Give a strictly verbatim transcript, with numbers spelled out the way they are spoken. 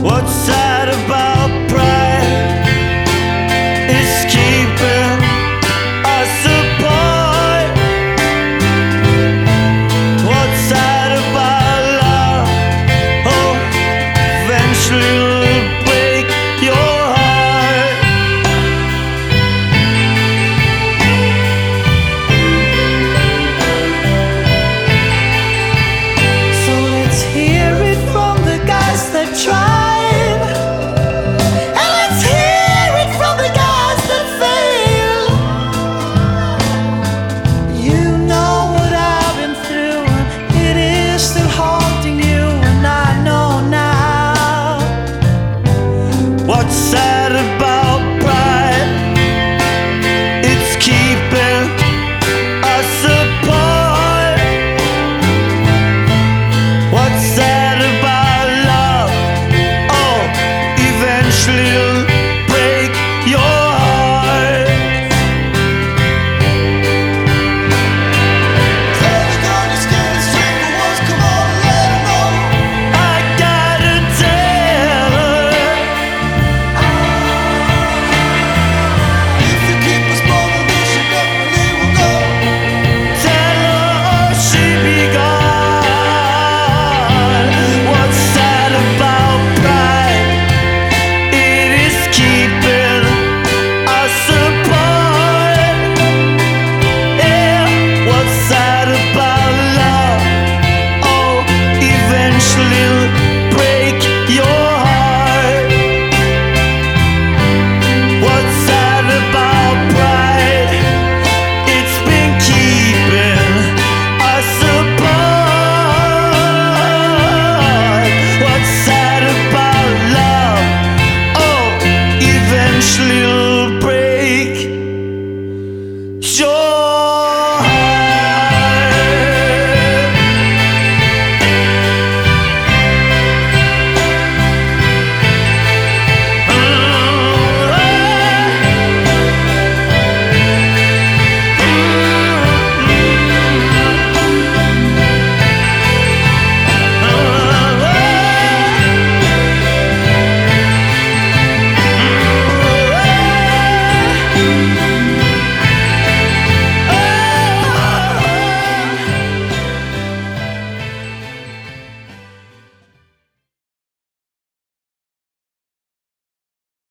What's sad about pride? It's keeping us apart. What's sad about love? Oh, eventually it'll break your heart. So let's hear it from the guys that tried, and let's hear it from the guys that failed. You know what I've been through, and it is still haunting you, and I know now. What's sad about pride? It's keeping us apart. What's sad about love? Oh, eventually